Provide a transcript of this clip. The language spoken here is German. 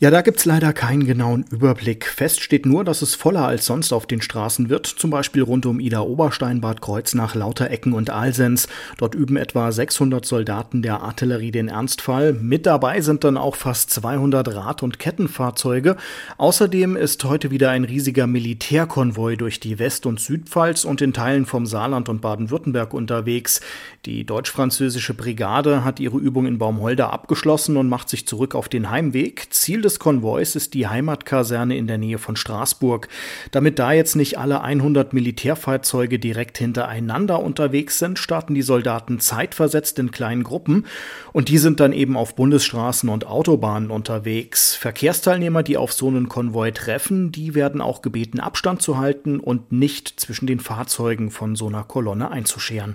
Ja, da gibt's leider keinen genauen Überblick. Fest steht nur, dass es voller als sonst auf den Straßen wird, zum Beispiel rund um Idar-Oberstein, Bad Kreuznach, Lauterecken und Alsenz. Dort üben etwa 600 Soldaten der Artillerie den Ernstfall. Mit dabei sind dann auch fast 200 Rad- und Kettenfahrzeuge. Außerdem ist heute wieder ein riesiger Militärkonvoi durch die West- und Südpfalz und in Teilen vom Saarland und Baden-Württemberg unterwegs. Die deutsch-französische Brigade hat ihre Übung in Baumholder abgeschlossen und macht sich zurück auf den Heimweg. Ziel des Konvois ist die Heimatkaserne in der Nähe von Straßburg. Damit da jetzt nicht alle 100 Militärfahrzeuge direkt hintereinander unterwegs sind, starten die Soldaten zeitversetzt in kleinen Gruppen und die sind dann eben auf Bundesstraßen und Autobahnen unterwegs. Verkehrsteilnehmer, die auf so einen Konvoi treffen, die werden auch gebeten, Abstand zu halten und nicht zwischen den Fahrzeugen von so einer Kolonne einzuscheren.